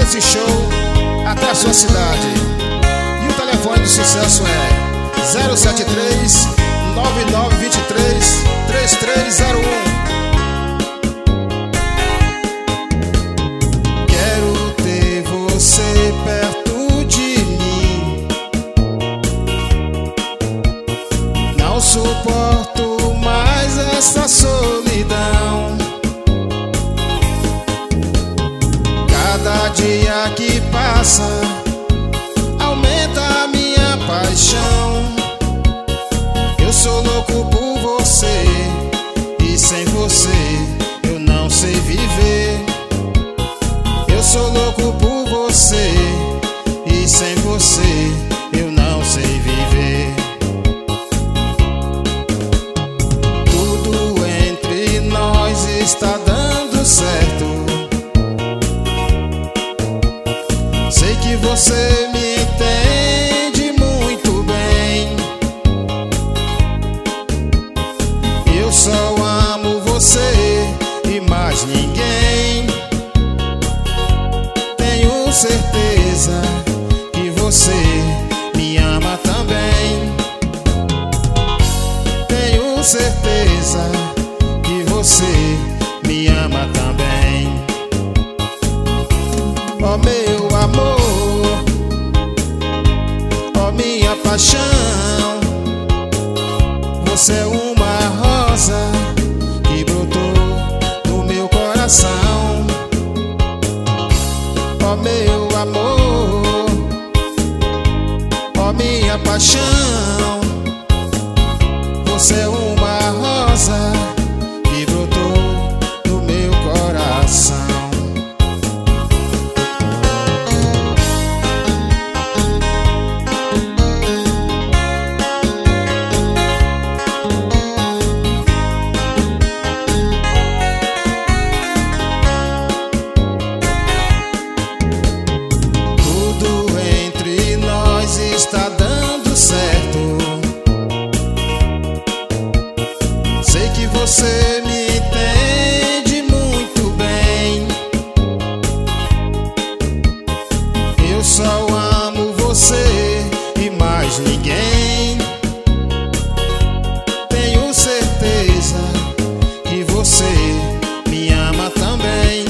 esse show até a sua cidade. E o telefone do sucesso é 073 9923 3301. Quero ter você perto de mim. Não suporto mais essa solidão. Cada dia que passa aumenta a minha paixão. Eu sou louco por você e sem você eu não sei viver. Eu sou louco por você e sem você eu não sei viver. Tudo entre nós está dando certo. Sei que você me entende muito bem. Eu só amo você e mais ninguém. Tenho certeza que você me ama também. Tenho certeza que você me ama também. Ó meu amor, ó minha paixão, você é uma rosa que brotou no meu coração. Ó meu amor, ó minha paixão, você é uma rosa que brotou no meu coração. Está dando certo. Sei que você me entende muito bem. Eu só amo você e mais ninguém. Tenho certeza que você me ama também.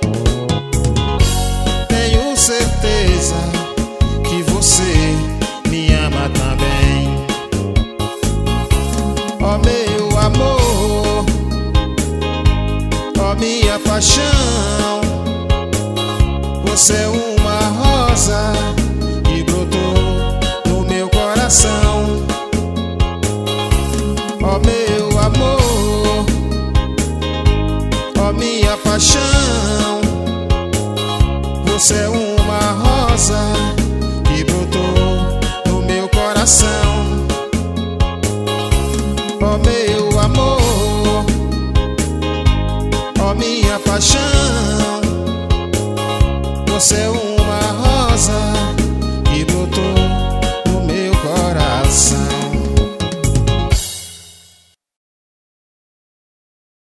Tenho certeza que você me ama também. Ó meu amor, ó minha paixão, você é uma rosa que brotou no meu coração. Ó meu amor, ó minha paixão, você é uma rosa que brotou no meu coração. Ó meu amor, ó minha paixão, você é